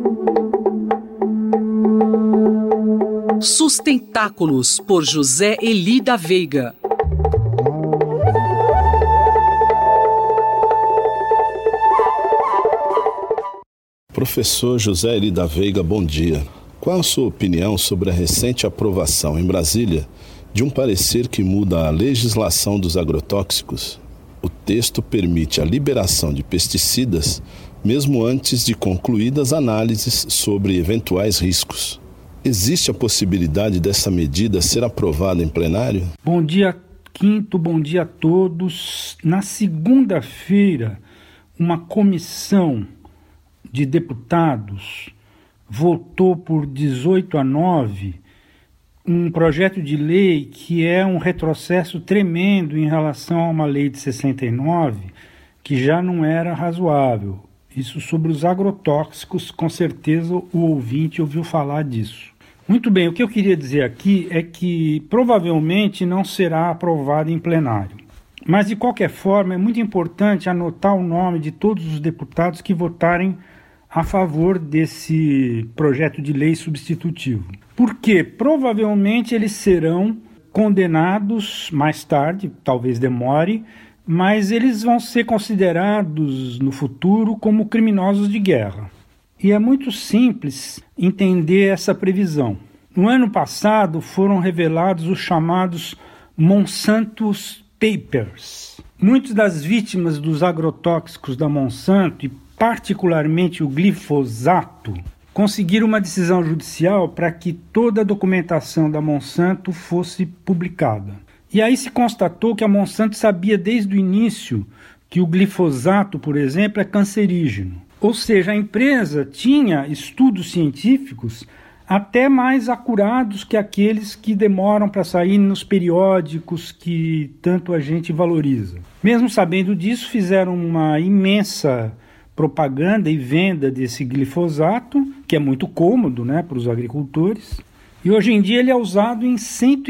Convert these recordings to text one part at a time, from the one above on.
Sustentáculos, por José Eli da Veiga. Professor José Eli da Veiga, bom dia. Qual a sua opinião sobre a recente aprovação em Brasília de um parecer que muda a legislação dos agrotóxicos? O texto permite a liberação de pesticidas mesmo antes de concluídas análises sobre eventuais riscos. Existe a possibilidade dessa medida ser aprovada em plenário? Bom dia, Quinto, bom dia a todos. Na segunda-feira, uma comissão de deputados votou por 18-9 um projeto de lei que é um retrocesso tremendo em relação a uma lei de 69 que já não era razoável. Isso sobre os agrotóxicos, com certeza o ouvinte ouviu falar disso. Muito bem, o que eu queria dizer aqui é que provavelmente não será aprovado em plenário. Mas, de qualquer forma, é muito importante anotar o nome de todos os deputados que votarem a favor desse projeto de lei substitutivo. Porque provavelmente eles serão condenados mais tarde, talvez demore, mas eles vão ser considerados no futuro como criminosos de guerra. E é muito simples entender essa previsão. No ano passado foram revelados os chamados Monsanto Papers. Muitas das vítimas dos agrotóxicos da Monsanto, e particularmente o glifosato, conseguiram uma decisão judicial para que toda a documentação da Monsanto fosse publicada. E aí se constatou que a Monsanto sabia desde o início que o glifosato, por exemplo, é cancerígeno. Ou seja, a empresa tinha estudos científicos até mais acurados que aqueles que demoram para sair nos periódicos que tanto a gente valoriza. Mesmo sabendo disso, fizeram uma imensa propaganda e venda desse glifosato, que é muito cômodo, né, para os agricultores. E hoje em dia ele é usado em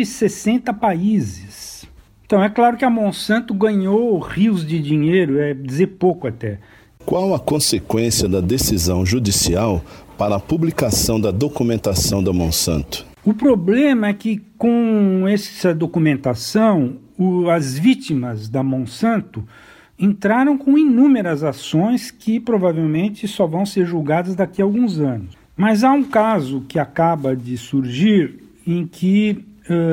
160 países. Então é claro que a Monsanto ganhou rios de dinheiro, é dizer pouco até. Qual a consequência da decisão judicial para a publicação da documentação da Monsanto? O problema é que com essa documentação, as vítimas da Monsanto entraram com inúmeras ações que provavelmente só vão ser julgadas daqui a alguns anos. Mas há um caso que acaba de surgir em que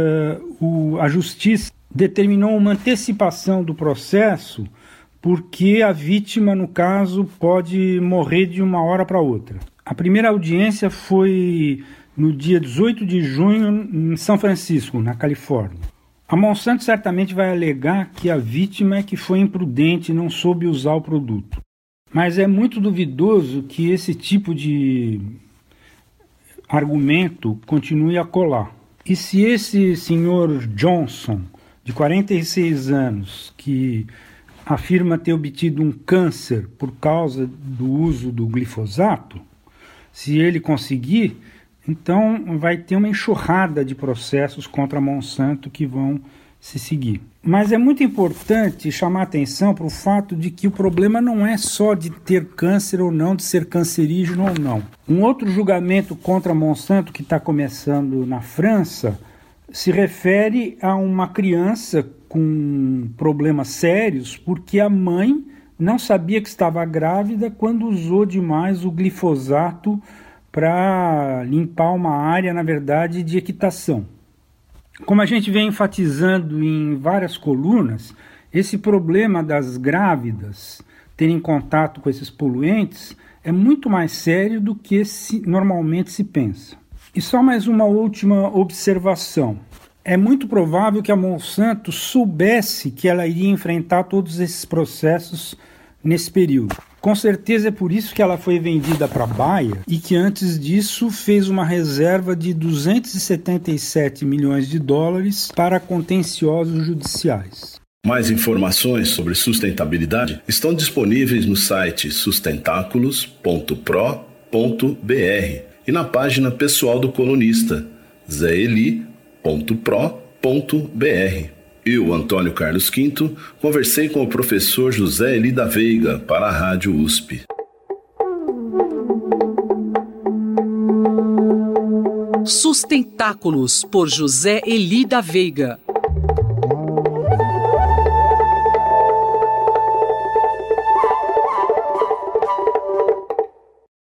a Justiça determinou uma antecipação do processo porque a vítima, no caso, pode morrer de uma hora para outra. A primeira audiência foi no dia 18 de junho em São Francisco, na Califórnia. A Monsanto certamente vai alegar que a vítima é que foi imprudente e não soube usar o produto. Mas é muito duvidoso que esse tipo de argumento continue a colar. E se esse senhor Johnson, de 46 anos, que afirma ter obtido um câncer por causa do uso do glifosato, se ele conseguir, então vai ter uma enxurrada de processos contra a Monsanto que vão se seguir. Mas é muito importante chamar atenção para o fato de que o problema não é só de ter câncer ou não, de ser cancerígeno ou não. Um outro julgamento contra a Monsanto que está começando na França se refere a uma criança com problemas sérios porque a mãe não sabia que estava grávida quando usou demais o glifosato para limpar uma área, na verdade, de equitação. Como a gente vem enfatizando em várias colunas, esse problema das grávidas terem contato com esses poluentes é muito mais sério do que normalmente se pensa. E só mais uma última observação. É muito provável que a Monsanto soubesse que ela iria enfrentar todos esses processos nesse período. Com certeza é por isso que ela foi vendida para a Bayer e que antes disso fez uma reserva de 277 milhões de dólares para contenciosos judiciais. Mais informações sobre sustentabilidade estão disponíveis no site sustentaculos.pro.br e na página pessoal do colunista zeeli.pro.br. Eu, Antônio Carlos Quinto, conversei com o professor José Eli da Veiga para a Rádio USP. Sustentáculos, por José Eli da Veiga.